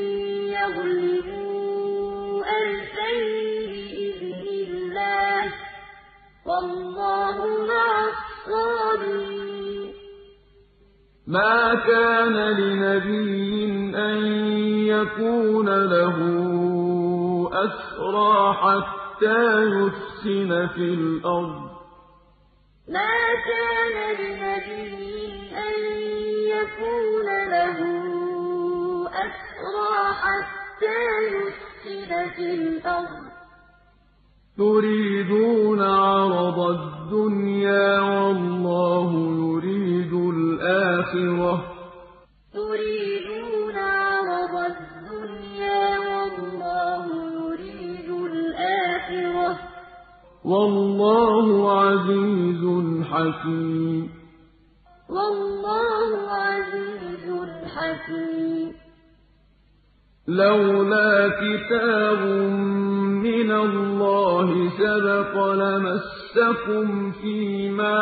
يَغْلِبُوا أَلْفَيْنِ بِإِذْنِ اللَّهِ ۗ وَاللَّهُ مَعَ الصَّابِرِينَ مَا كَانَ لِنَبِيٍّ أَن يَكُونَ لَهُ أَسْرَىٰ حَتَّىٰ يُثْخِنَ فِي الْأَرْضِ ۚ مَا كَانَ لِنَبِيٍّ أَن يَكُونَ لَهُ أَسْرَىٰ حَتَّىٰ يُثْخِنَ فِي الْأَرْضِ ۚ تُرِيدُونَ عَرَضَ الدُّنْيَا وَاللَّهُ يُرِيدُ الْآخِرَةَ ۗ تُرِيدُونَ عَرَضَ الدُّنْيَا وَاللَّهُ يُرِيدُ الْآخِرَةَ ۗ وَاللَّهُ عَزِيزٌ حَكِيمٌ وَاللَّهُ عَزِيزٌ حَكِيمٌ لَّوْلَا كِتَابٌ مِّنَ اللَّهِ سَبَقَ لَمَسَّكُمْ فِيمَا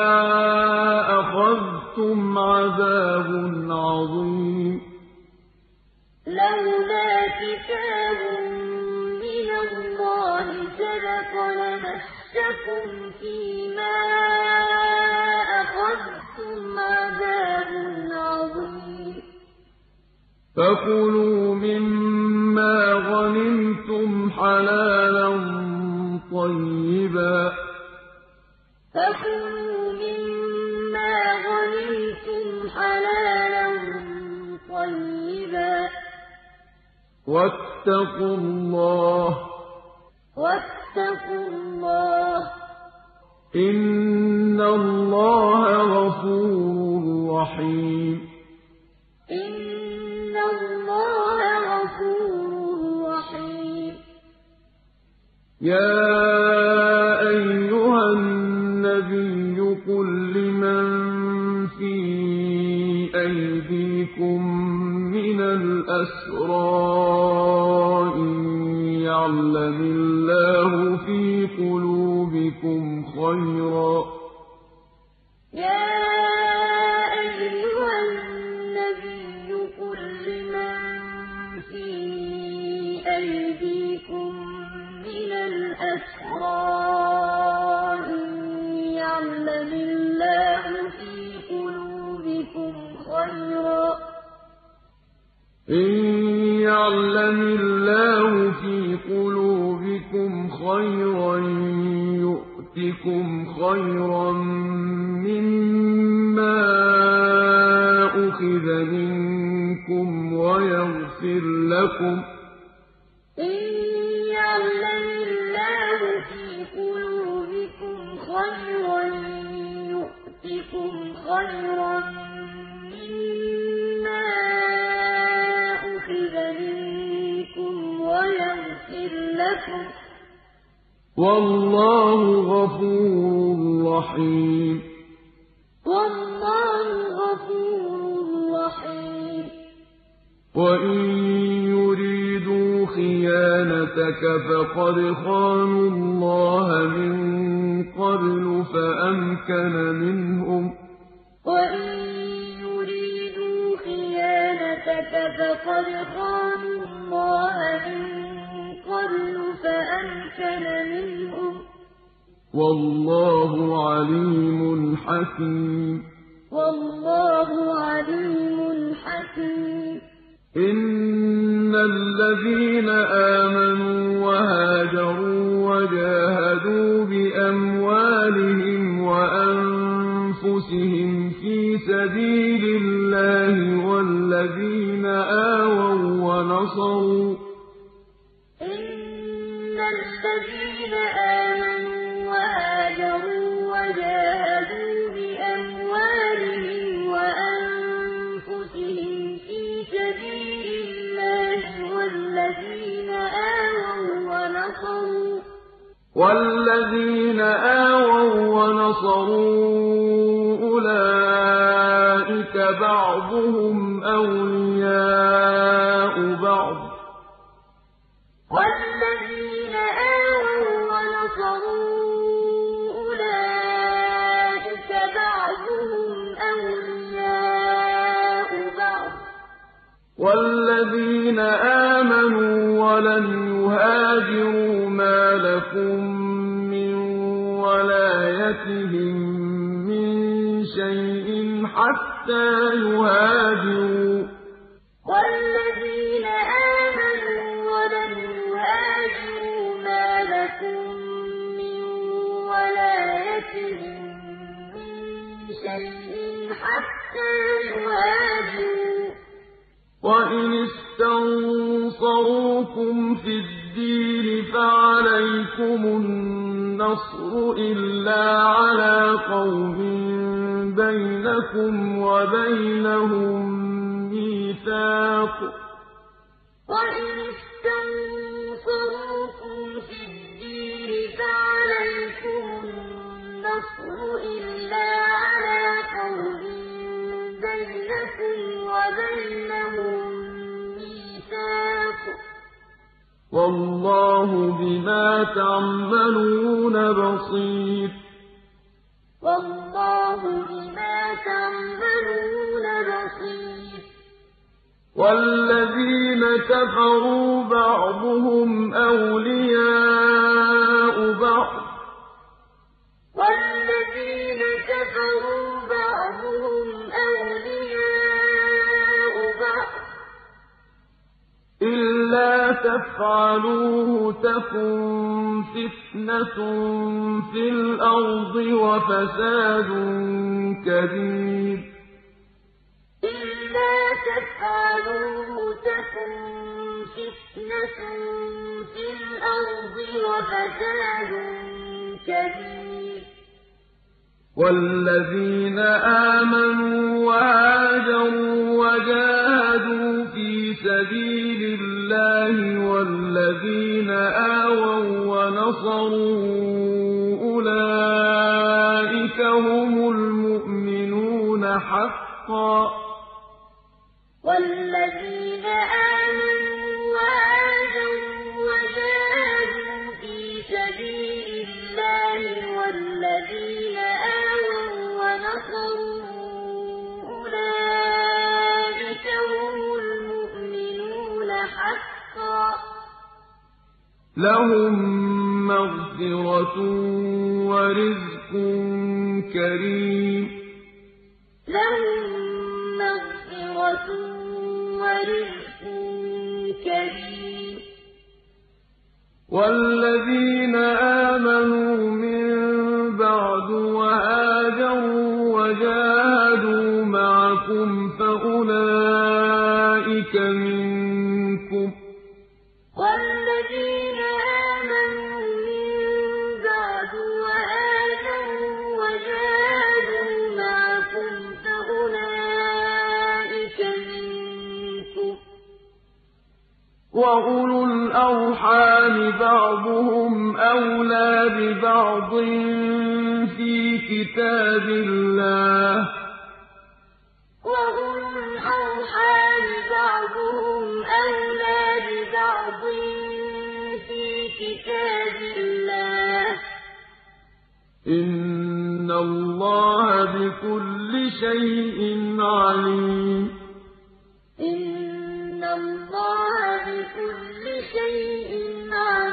أَخَذْتُمْ عَذَابٌ عَظِيمٌ لَّوْلَا كِتَابٌ مِّنَ اللَّهِ سَبَقَ لَمَسَّكُمْ فِيمَا أَخَذْتُمْ عَذَابٌ عَظِيمٌ فَكُلُوا مِمَّا غَنِمْتُمْ حَلَالًا طَيِّبًا فَكُلُوا مِمَّا غَنِمْتُمْ حَلَالًا طَيِّبًا وَاتَّقُوا اللَّهَ وَاتَّقُوا اللَّهَ ۚ إِنَّ اللَّهَ غَفُورٌ رَّحِيمٌ إِنَّ اللَّهَ غَفُورٌ رَّحِيمٌ يَا أَيُّهَا النَّبِيُّ قُل لِّمَن فِي أَيْدِيكُم مِّنَ الْأَسْرَىٰ إِن يَعْلَمِ اللَّهُ فِي قُلُوبِكُمْ خَيْرًا أَيْدِيكُم مِّنَ الْأَسْرَىٰ إِن يَعْلَمِ اللَّهُ فِي قُلُوبِكُمْ خَيْرًا إِن يَعْلَمِ اللَّهُ فِي قُلُوبِكُمْ خَيْرًا يُؤْتِكُمْ خَيْرًا مِّمَّا أُخِذَ مِنكُمْ وَيَغْفِرْ لَكُمْ ۗ إِن يَعْلَمِ اللَّهُ فِي قُلُوبِكُمْ خَيْرًا يُؤْتِكُمْ خَيْرًا مِّمَّا أُخِذَ مِنكُمْ وَيَغْفِرْ لَكُمْ ۗ وَاللَّهُ غَفُورٌ رَّحِيمٌ وَاللَّهُ غَفُورٌ رَّحِيمٌ وَإِن يُرِيدُوا خِيَانَتَكَ فَقَدْ خَانُوا اللَّهَ مِن قَبْلُ فَأَمْكَنَ مِنْهُمْ ۗ وَإِن يُرِيدُوا خِيَانَتَكَ فَقَدْ خَانُوا اللَّهَ مِن قَبْلُ فَأَمْكَنَ مِنْهُمْ ۗ وَاللَّهُ عَلِيمٌ حَكِيمٌ وَاللَّهُ عَلِيمٌ حَكِيمٌ إِنَّ الَّذِينَ آمَنُوا وَهَاجَرُوا وَجَاهَدُوا بِأَمْوَالِهِمْ وَأَنفُسِهِمْ فِي سَبِيلِ اللَّهِ وَالَّذِينَ آوَوا وَّنَصَرُوا إِنَّ الَّذِينَ آمَنُوا وَهَاجَرُوا وَجَاهَدُوا بِأَمْوَالِهِمْ وَأَنفُسِهِمْ فِي سَبِيلِ اللَّهِ وَالَّذِينَ آوَوا وَّنَصَرُوا وَالَّذِينَ آوَوا وَّنَصَرُوا أُولَٰئِكَ بَعْضُهُمْ أَوْلِيَاءُ بَعْضٍ ۚ وَالَّذِينَ آوَوا وَّنَصَرُوا أُولَٰئِكَ وَالَّذِينَ آمَنُوا وَلَمْ يُهَاجِرُوا مَا لَكُم مِّن وَلَايَتِهِم مِّن شَيْءٍ حَتَّىٰ يُهَاجِرُوا ۚ وَالَّذِينَ آمَنُوا وَلَمْ يُهَاجِرُوا مَا لَكُم مِّن وَلَايَتِهِم مِّن شَيْءٍ حَتَّىٰ يُهَاجِرُوا ۚ وَإِنِ اسْتَنصَرُوكُمْ فِي الدِّينِ فَعَلَيْكُمُ النَّصْرُ إِلَّا عَلَىٰ قَوْمٍ بَيْنَكُمْ وَبَيْنَهُم مِّيثَاقٌ ۗ وَإِنِ اسْتَنصَرُوكُمْ فِي الدِّينِ فَعَلَيْكُمُ النَّصْرُ إِلَّا عَلَىٰ قَوْمٍ بَيْنَكُمْ وَبَيْنَهُم مِّيثَاقٌ ۗ وَاللَّهُ بِمَا تَعْمَلُونَ بَصِيرٌ وَاللَّهُ بِمَا تَعْمَلُونَ بَصِيرٌ وَالَّذِينَ كَفَرُوا بَعْضُهُمْ أَوْلِيَاءُ بَعْضٍ ۚ وَالَّذِينَ كَفَرُوا بَعْضُهُمْ أَوْلِيَاءُ بَعْضٍ ۚ إِلَّا تَفْعَلُوهُ تَكُن فِتْنَةٌ فِي الْأَرْضِ وَفَسَادٌ كَبِيرٌ إِلَّا تَفْعَلُوهُ تَكُن فِتْنَةٌ فِي الْأَرْضِ وَفَسَادٌ كَبِيرٌ وَالَّذِينَ آمَنُوا وَهَاجَرُوا وَجَاهَدُوا فِي سَبِيلِ اللَّهِ وَالَّذِينَ آوَوا وَّنَصَرُوا أُولَٰئِكَ هُمُ الْمُؤْمِنُونَ حَقًّا ۚ وَالَّذِينَ آمَنُوا وَهَاجَرُوا وَجَاهَدُوا فِي سَبِيلِ اللَّهِ وَالَّذِينَ آوَوا وَّنَصَرُوا أُولَٰئِكَ هُمُ الْمُؤْمِنُونَ حَقًّا ۚ لَّهُم مَّغْفِرَةٌ وَرِزْقٌ كَرِيمٌ لَّهُم مَّغْفِرَةٌ وَرِزْقٌ كَرِيمٌ وَالَّذِينَ آمَنُوا مِن بَعْدُ وَهَاجَرُوا وَجَاهَدُوا مَعَكُمْ فَأُولَٰئِكَ مِنكُمْ ۚ وَالَّذِينَ آمَنُوا مِن بَعْدُ وَهَاجَرُوا وَجَاهَدُوا مَعَكُمْ فَأُولَٰئِكَ مِنكُمْ ۚ وَأُولُو الْأَرْحَامِ بَعْضُهُمْ أَوْلَىٰ بِبَعْضٍ فِي كِتَابِ اللَّهِ ۗ وَأُولُو الْأَرْحَامِ بَعْضُهُمْ أَوْلَىٰ بِبَعْضٍ فِي كِتَابِ اللَّهِ ۗ إِنَّ اللَّهَ بِكُلِّ شَيْءٍ عَلِيمٌ إِنَّ اللَّهَ بِكُلِّ شَيْءٍ عَلِيمٌ